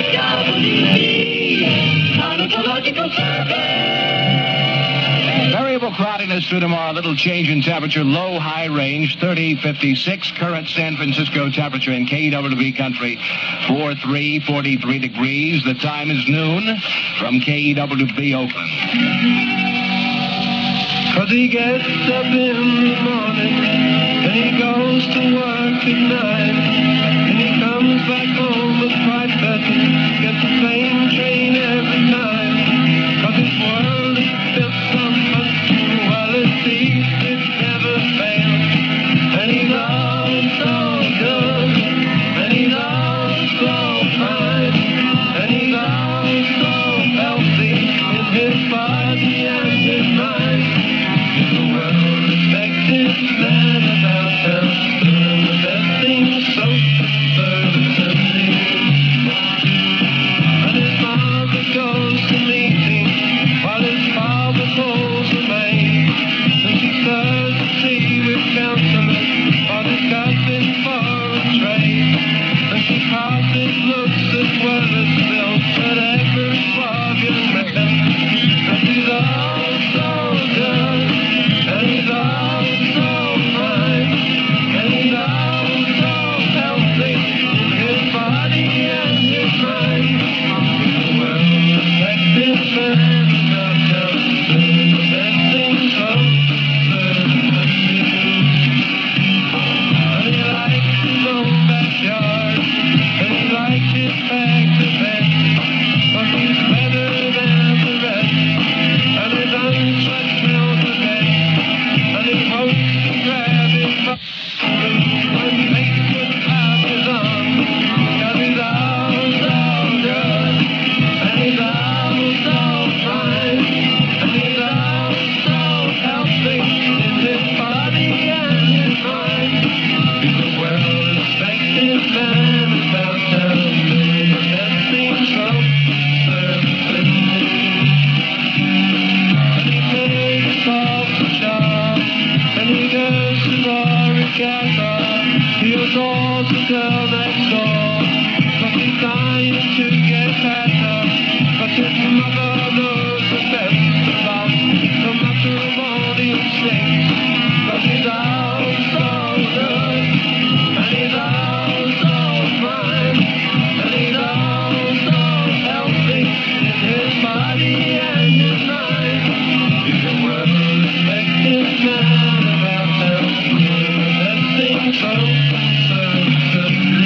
Climatological Survey. Variable cloudiness through tomorrow. Little change in temperature. Low, high range, 30, 56. Current San Francisco temperature in KWB country, 43 degrees. The time is noon from KWB Oakland. 'Cause he gets up in the morning and he goes to work at night and he comes back home at 5:30, gets the same train every time. 'Cause his world is built on punctuality, it never fails. And he loves so good, and he loves so fine, and he loves so healthy in his body and his mind. The well-respected man about town, doing the best things so conservatively. And his mother goes to meetings while his father pulls a maid. And she stirs the tea with counselors while discussing foreign trade. And she passes looks as well as bills at every suave young man. And he's all so good. And he's all so fine, and he's all so healthy in his body and his mind. He's a well-respected man about town, doing the best things so conservatively. And he likes his own backyard, and he likes his bag to bed, but he's better than the rest, and his unsweat smells the best. And he wants to grab his phone and Facebook app is on. 'Cause he's all so good, and he's all so fine, and he's all so healthy in his body and his mind. He's a well-respected man about town, doing the best things so conservatively. And he makes himself a job, and he goes to Regatta. He adores the girl next door, but he's dying to get better. But his mother knows the best about the matrimonial state. 'Cause he's all so good, and he's all so fine, and he's all so healthy in his body and his mind. He's a well-respected man about town, doing the best things so conservatively.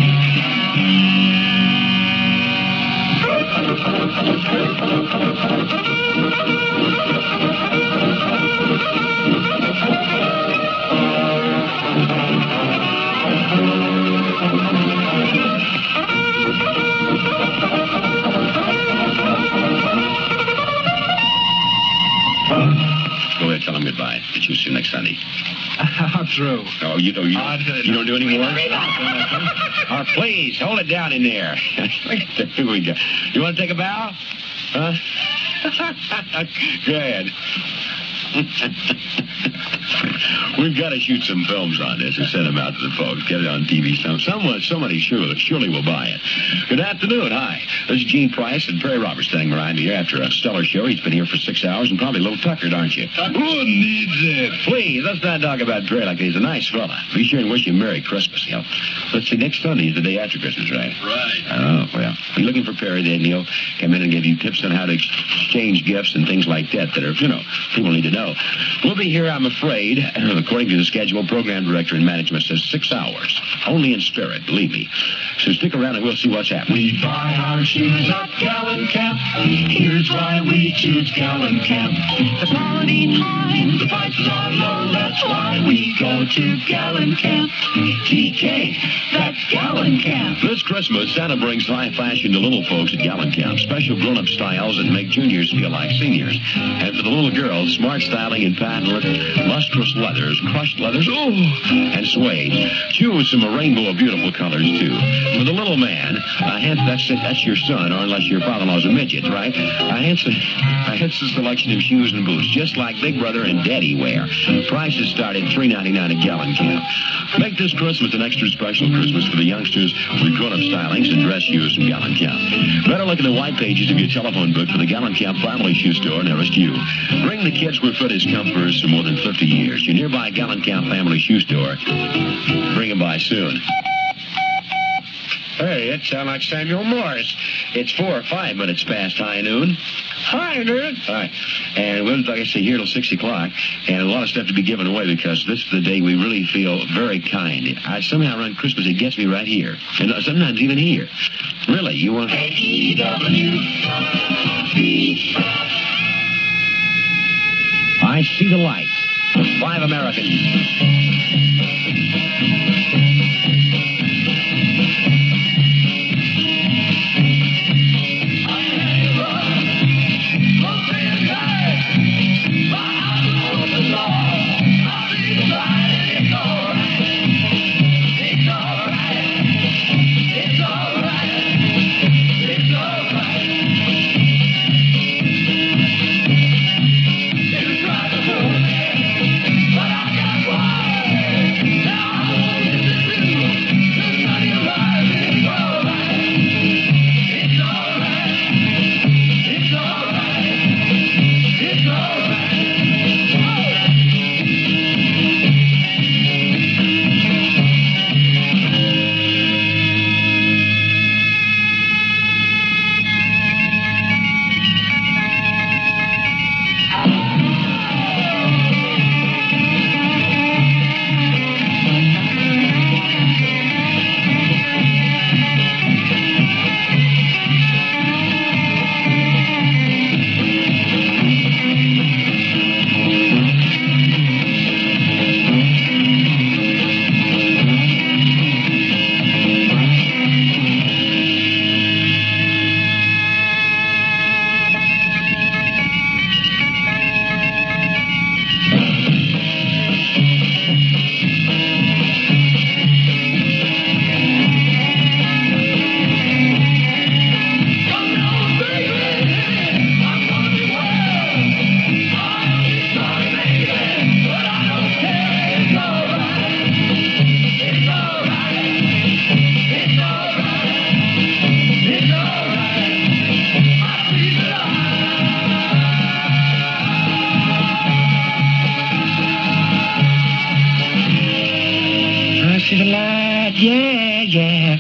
Go ahead, tell him goodbye. Get you soon next Sunday. I'm through. Oh, you don't do any more? Oh, please, hold it down in there. Here we go. You want to take a bow? Huh? Go ahead. We've got to shoot some films on this and send them out to the folks. Get it on TV. Somebody surely will buy it. Good afternoon. Hi. This is Gene Price and Perry Roberts standing behind me here after a stellar show. He's been here for 6 hours and probably a little tuckered, aren't you? Who needs it? Please, let's not talk about Perry like he's a nice fella. Be sure and wish him Merry Christmas, you know. Let's see, next Sunday is the day after Christmas, right? Right. Oh, well. Be looking for Perry then. He'll come in and give you tips on how to exchange gifts and things like that are, people need to know. We'll be here, I'm afraid, according to the schedule, program director and management says 6 hours. Only in spirit, believe me. So stick around and we'll see what's happening. We buy our shoes at Gallencamp. Here's why we choose Gallencamp. The quality's high, the prices are low. That's why we go to Gallencamp. GK, that's Gallencamp. This Christmas, Santa brings high fashion to little folks at Gallencamp. Special grown-up styles that make juniors feel like seniors. And for the little girls, smart styling in patent, lustrous leathers, crushed leathers, and suede. Choose from a rainbow of beautiful colors, too. For the little man, a That's your son, or unless your father-in-law's a midget, right? A handsome selection of shoes and boots, just like Big Brother and Daddy wear. Prices start at $3.99 at Gallon Camp. Make this Christmas an extra special Christmas for the youngsters with grown-up stylings and dress shoes from Gallon Camp. Better look at the white pages of your telephone book for the Gallon Camp family shoe store nearest you. Bring the kids where foot has come first for more than 50 years. Your nearby Gallon Camp family shoe store. Bring them by soon. Hey, it sounds like Samuel Morse. It's 4 or 5 minutes past high noon. High noon? All right. And we'll, like I say, here till 6 o'clock. And a lot of stuff to be given away because this is the day we really feel very kind. I somehow around Christmas, it gets me right here. And sometimes even here. Really, you want... I see the lights. 5 Americans. Yeah.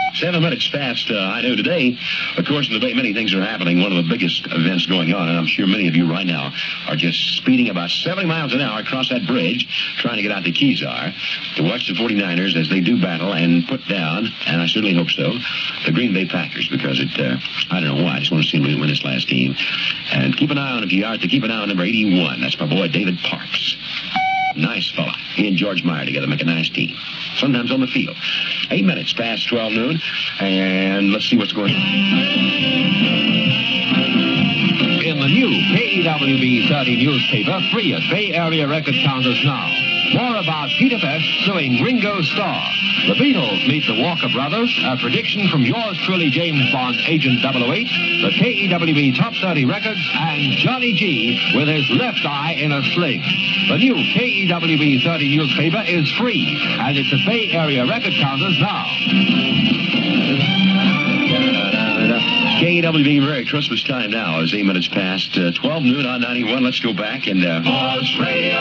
7 minutes past, I know today, of course, in the Bay, many things are happening. One of the biggest events going on, and I'm sure many of you right now are just speeding about 70 miles an hour across that bridge, trying to get out to Kezar to watch the 49ers as they do battle and put down, and I certainly hope so, the Green Bay Packers, because I don't know why, I just want to see them win this last game. And keep an eye on, if you are, to keep an eye on number 81. That's my boy, David Parks. Nice fella. He and George Meyer together make a nice team. Sometimes on the field. 8 minutes past 12 noon. And let's see what's going on. In the new KEWB 30 newspaper, free at Bay Area record counters now. More about Peter Best suing Ringo Starr. The Beatles meet the Walker Brothers. A prediction from yours truly, James Bond, Agent 008. The KEWB Top 30 records. And Johnny G with his left eye in a sling. The new KEWB 30 newspaper is free. And it's at Bay Area record counters now. KEWB, Merry Christmas time now. It's 8 minutes past 12 noon on 91. Let's go back and... Pause Radio.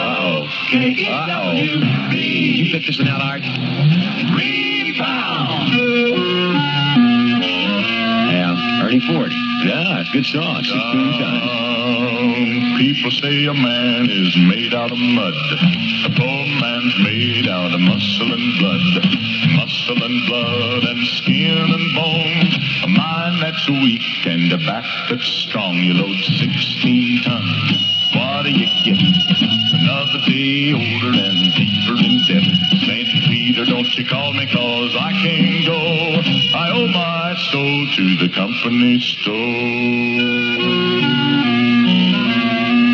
KEWB. Did you pick this one out, Art? Rebound. Yeah, Ernie Ford. Yeah, it's a good song. 16 times. People say a man is made out of mud. A poor man's made out of muscle and blood. Muscle and blood and skin and bone. A mind that's weak and a back that's strong. You load 16 tons. What do you get? Another day older and deeper in debt. St. Peter, don't you call me, 'cause I can't go. I owe my soul to the company store.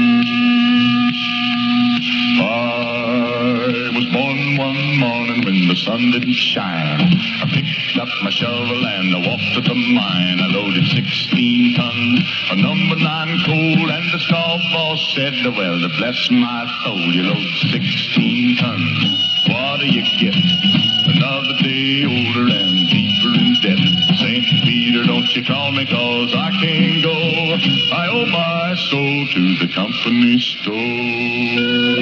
I was born one morning when the the sun didn't shine. I picked up my shovel and I walked to the mine. I loaded 16 tons of number 9 coal, and the straw boss said, well, to bless my soul, you load 16 tons. What do you get? Another day older and deeper in debt. St. Peter, don't you call me, 'cause I can't go. I owe my soul to the company store.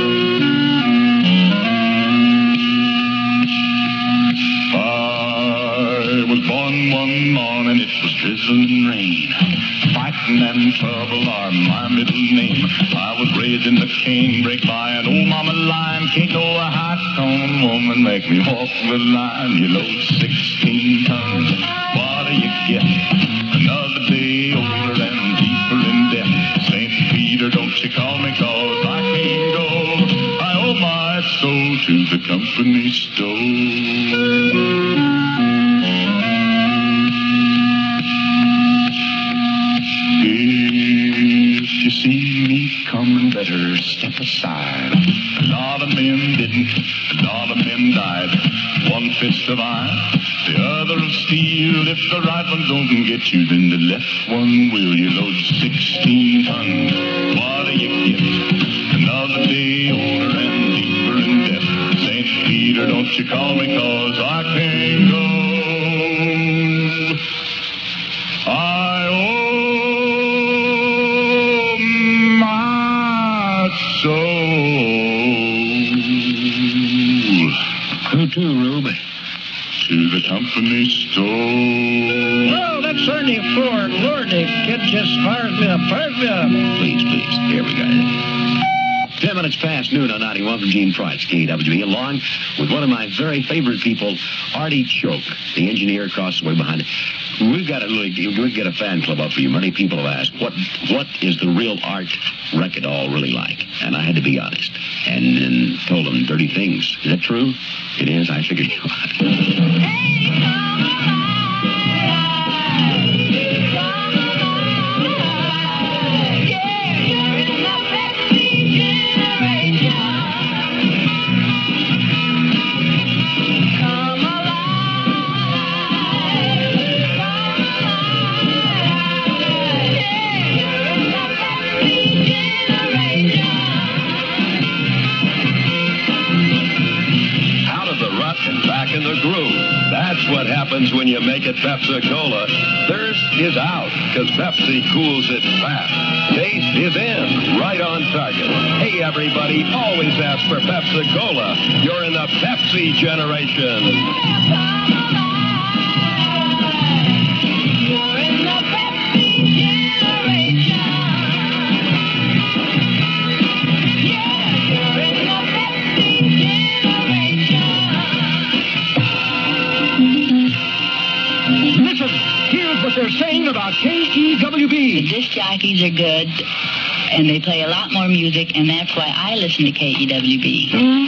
I was born one morning, it was drizzling rain. Fighting and trouble are my middle name. I was raised in the canebrake by an old mama lion. Can't no high-tone woman make me walk the line. You load 16 tons, what do you get? Another day older and deeper in debt. St. Peter, don't you call me, 'cause I can't go. I owe my soul to the company store. If you see me coming, better step aside. A lot of men didn't, a lot of men died. One fist of iron, the other of steel. If the right one don't get you, then the left one will. You load 16 tons, what do you get? Another day older and deeper in debt. St. Peter, don't you call me, 'cause I can't go. I owe my soul. Who to, Rube? To the company store. Oh, that's Ernie Ford. Lord, the kid just fired me up. Please. Here we go. 10 minutes past noon on 91 from Gene Price, KWB, along with one of my very favorite people, Artie Choke, the engineer across the way behind it. We've got we get a fan club up for you. Many people have asked, what is the real art record all really like? And I had to be honest, and then told them dirty things. Is that true? It is. I figured you would. In the groove. That's what happens when you make it Pepsi-Cola. Thirst is out, because Pepsi cools it fast. Taste is in, right on target. Hey, everybody, always ask for Pepsi-Cola. You're in the Pepsi generation. They're saying about KEWB. The disc jockeys are good, and they play a lot more music, and that's why I listen to KEWB.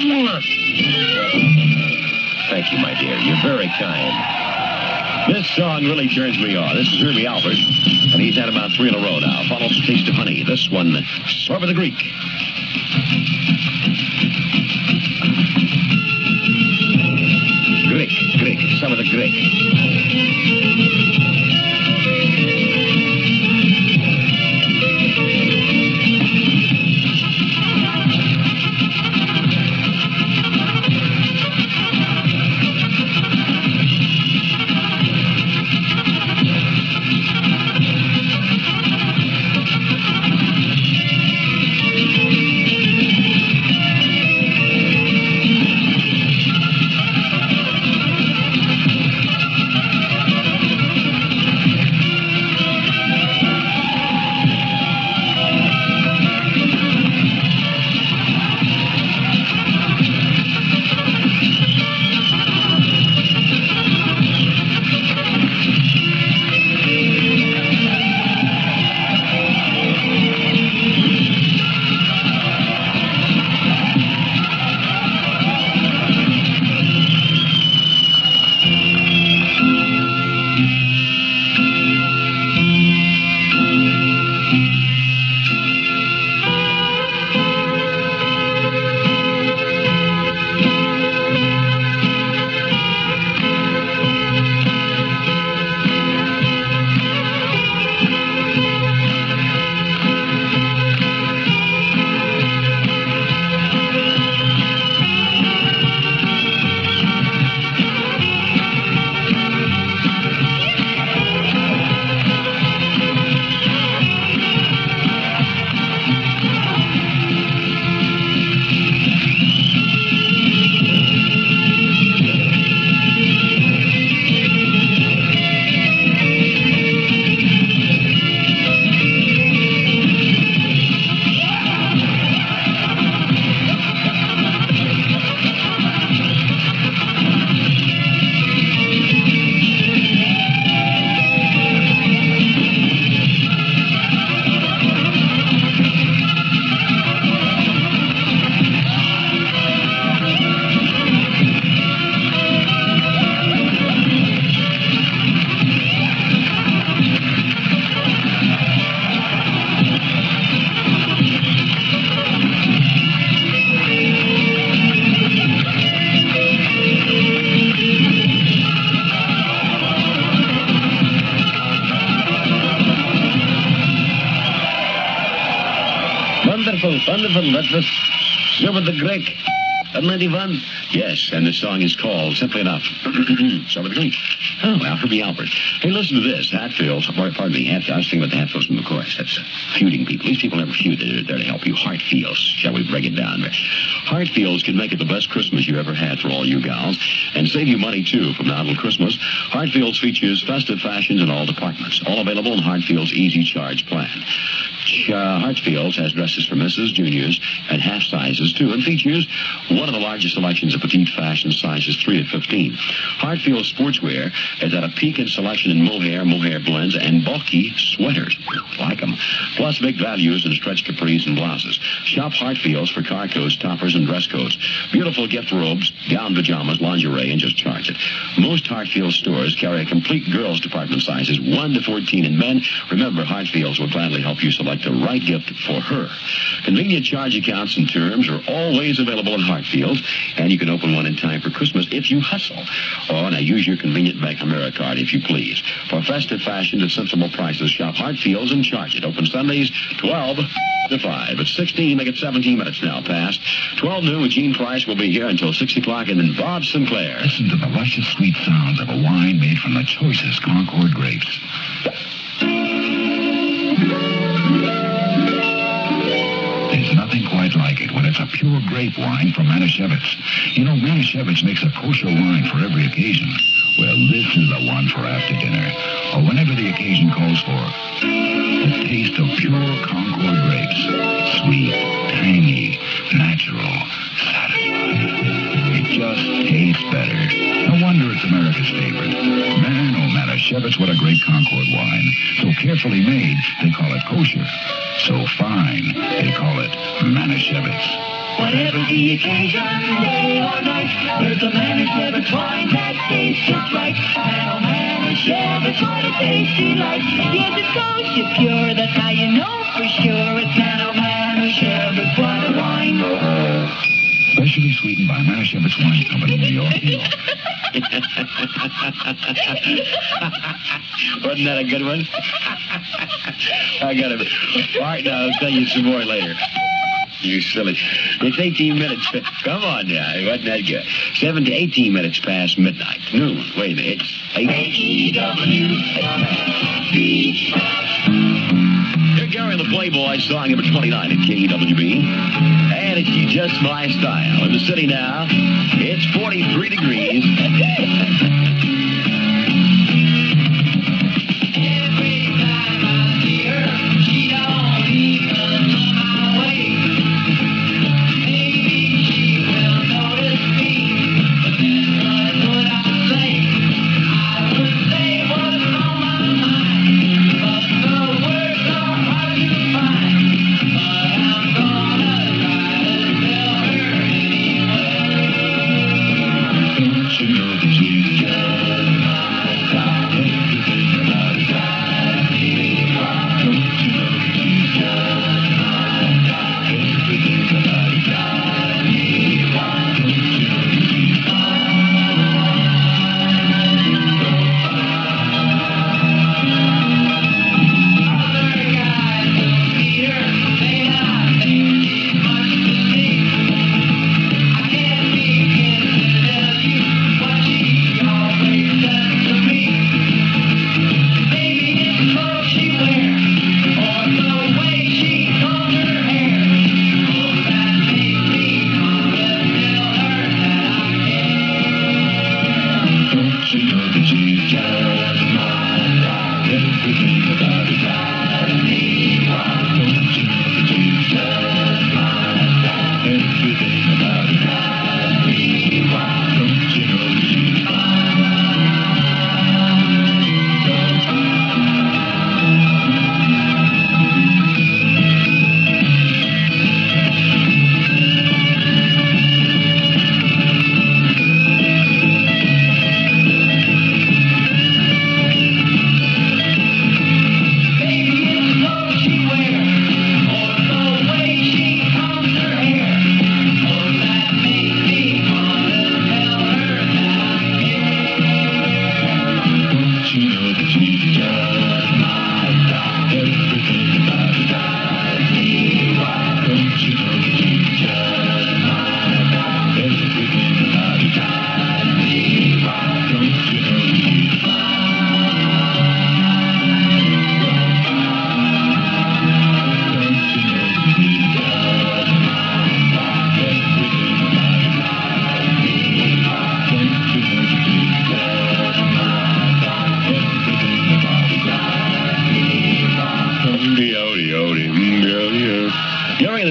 Thank you, my dear. You're very kind. This song really turns me on. This is Herbie Alpert, and he's had about 3 in a row now. Follows Taste of Honey. This one, Sorba the Greek. Greek, some of the Greek. wonderful, wonderful. That was Silver the Greek. 91. Yes, and the song is called, simply enough, Silver the Greek. Oh, well, Herbie Albert. Hey, listen to this. Hatfields, pardon me, I was thinking about the Hatfields from McCoys. That's feuding people. These people never feud. They're there to help you. Hartfields, shall we break it down? Hartfields can make it the best Christmas you ever had for all you gals, and save you money, too, from now till Christmas. Hartfields features festive fashions in all departments, all available in Hartfields' Easy Charge plan. Hartfields has dresses for misses, juniors, and half sizes, too, and features one of the largest selections of petite fashion sizes 3 to 15. Hartfield Sportswear is at a peak in selection in mohair blends, and bulky sweaters. Like them. Plus big values in stretch capris and blouses. Shop Hartfields for car coats, toppers, and dress coats. Beautiful gift robes, gown pajamas, lingerie, and just charge it. Most Hartfield stores carry a complete girls department sizes 1 to 14. And men, remember, Hartfields will gladly help you select the right gift for her. Convenient charge accounts and terms are always available in Hartfield, and you can open one in time for Christmas if you hustle. Oh, now use your convenient Bank Americard if you please. For festive fashion at sensible prices, shop Hartfields and charge it. Open Sundays 12 to 5. It's 16, make it 17 minutes now past. 12 noon with Gene Price will be here until 6 o'clock, and then Bob Sinclair. Listen to the luscious sweet sounds of a wine made from the choicest Concord grapes. There's nothing quite like it when it's a pure grape wine from Manischewitz. You know, Manischewitz makes a kosher wine for every occasion. Well, this is the one for after dinner, or whenever the occasion calls for. The taste of pure Concord grapes. Sweet, tangy, natural, satisfying. It just tastes better. No wonder it's America's favorite. Man, oh, Manischewitz, what a great Concord wine. So carefully made, they call it kosher. So fine, they call it Manischewitz. Whatever the occasion, day or night, there's a Manischewitz wine that tastes just right. Now Manischewitz, what a tasty life. Yes, it's kosher pure, that's how you know for sure. It's Nano Manischewitz, what a wine. Specially sweetened by Manischewitz Wine Company, New York, New York. Wasn't that a good one? I got it. All right, now I'll tell you some more later. You silly. It's 18 minutes. Come on now. It wasn't that good. 7 to 18 minutes past midnight. Noon. Wait a minute. It's 8. Here, Gary the Playboy, song number 29 at KEWB. And it's just my style. In the city now, it's 43 degrees.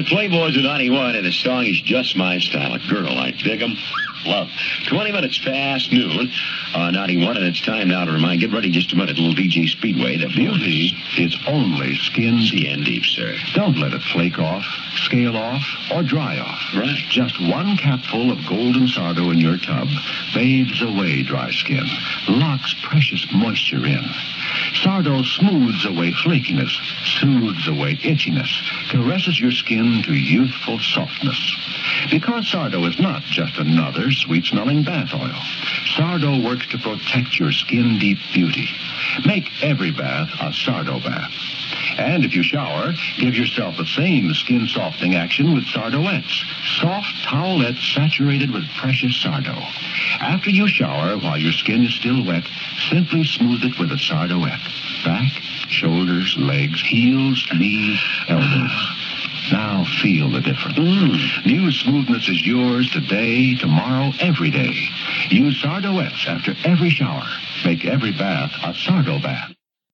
Playboys of 91, and the song is Just My Style. A girl, I dig 'em. Love. 20 minutes past noon on 91, and it's time now to remind. Get ready just a minute, little DJ Speedway. The Beauty is only skin deep. Skin deep, sir. Don't let it flake off, scale off, or dry off. Right. Just one capful of golden sardo in your tub bathes away dry skin, locks precious moisture in. Sardo smooths away flakiness, soothes away itchiness, caresses your skin to youthful softness. Because Sardo is not just another sweet-smelling bath oil. Sardo works to protect your skin-deep beauty. Make every bath a Sardo bath. And if you shower, give yourself the same skin-softening action with Sardoettes. Soft towelettes saturated with precious Sardo. After you shower, while your skin is still wet, simply smooth it with a Sardoette. Back, shoulders, legs, heels, knees, elbows. Now feel the difference. New smoothness is yours today, tomorrow, every day. Use Sardoettes after every shower. Make every bath a Sardo bath.